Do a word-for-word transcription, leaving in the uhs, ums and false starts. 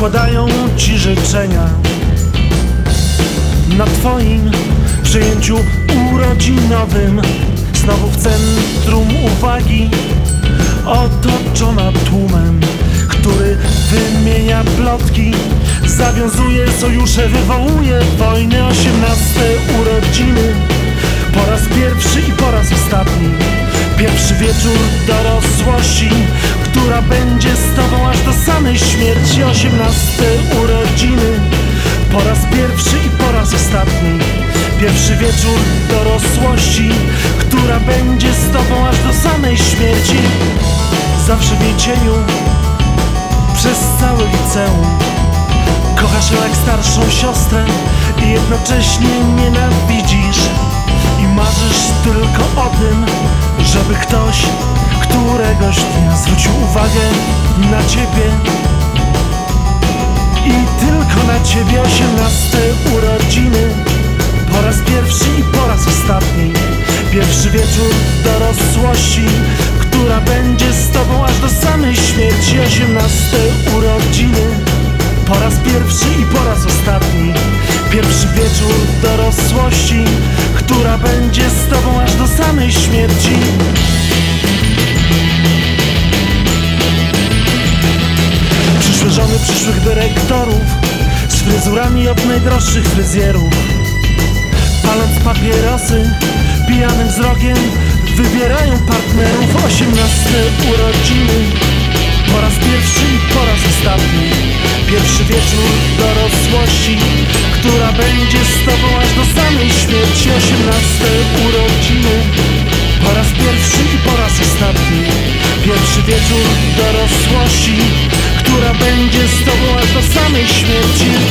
składają ci życzenia na twoim przyjęciu urodzinowym. Znowu w centrum uwagi, otoczona tłumem, który wymienia plotki, zawiązuje sojusze, wywołuje wojny. Osiemnaste urodziny, po raz pierwszy i po raz ostatni. Pierwszy wieczór dorosłości, która będzie z tobą aż do samej śmierci. Osiemnaste urodziny, po raz pierwszy i po raz ostatni. Pierwszy wieczór dorosłości, która będzie z tobą aż do samej śmierci. Zawsze w jej cieniu, przez całe liceum, kochasz ją jak starszą siostrę i jednocześnie nienawidzisz. I marzysz tylko o tym, żeby ktoś któregoś dnia zwrócił uwagę na ciebie. I tylko na ciebie. Osiemnaste urodziny, po raz pierwszy i po raz ostatni. Pierwszy wieczór dorosłości, która będzie z tobą aż do samej śmierci. Osiemnaste urodziny, po raz pierwszy i po raz ostatni. Pierwszy wieczór dorosłości, która będzie z tobą aż do samej śmierci. Przyszłe żony przyszłych dyrektorów, z fryzurami od najdroższych fryzjerów, paląc papierosy, pijanym wzrokiem wybierają partnerów. Osiemnaste urodziny, po raz pierwszy i po raz ostatni. Pierwszy wieczór dorosłości, która będzie z tobą aż do samej śmierci. Osiemnaste urodziny, po raz pierwszy i po raz ostatni. Pierwszy wieczór dorosłości, która będzie z tobą aż do samej śmierci.